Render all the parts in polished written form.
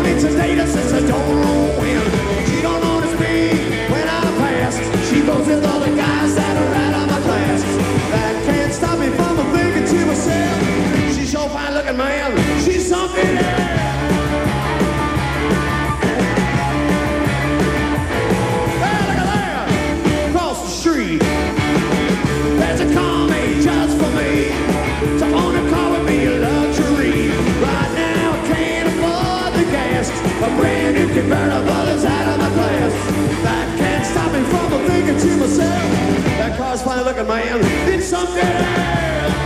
me today to since I don't know when. She don't notice me when I pass. She goes with all the guys that are out of my class. That can't stop me from thinking to myself, she's so fine looking, man, she's something else. There's a car made just for me. To own a car would be a luxury. Right now I can't afford the gas. A brand new convertible is out of my class. That can't stop me from thinking to myself, that car's fine looking, man, it's something else.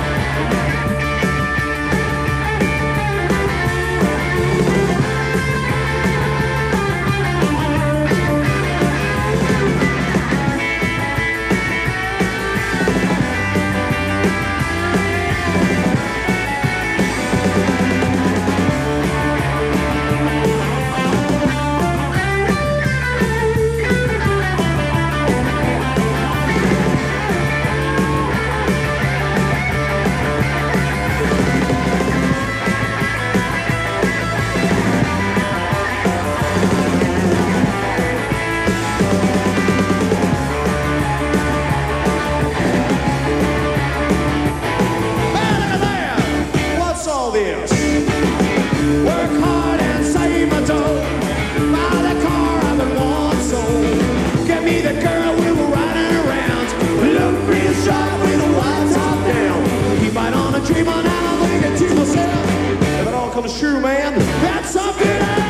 Work hard and save my dough. Buy the car I've been wanting so. Get me the girl we were riding around. Look real sharp with a white top down. Keep right on a dream on and I'm thinking to myself, if it all comes true, man, that's something else.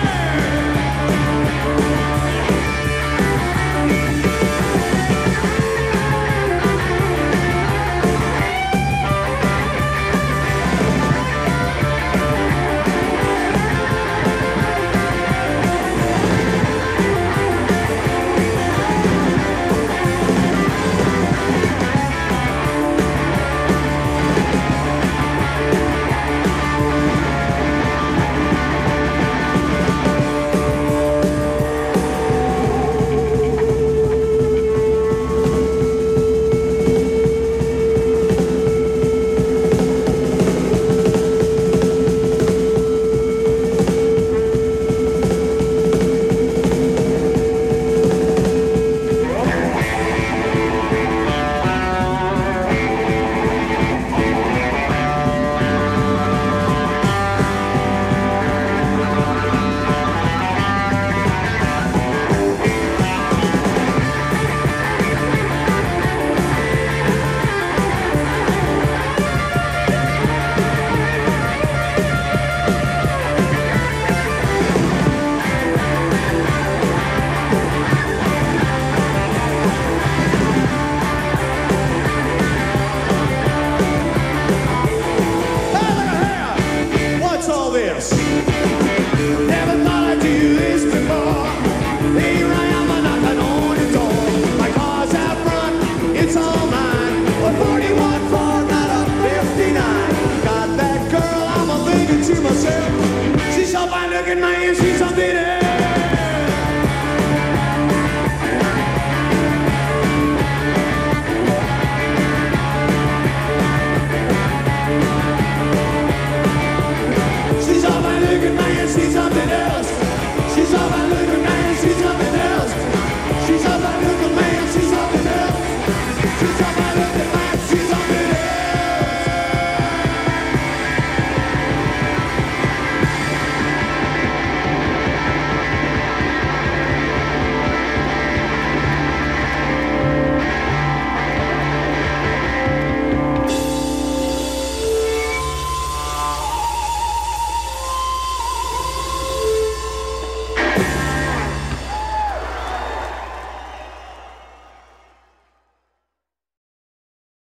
Never thought I'd do this before. Here I am, knocking on the door. My car's out front, it's all mine. A 41 Ford, not a 59. Got that girl, I'm thinking to myself, she's so fine looking, man, she's something else.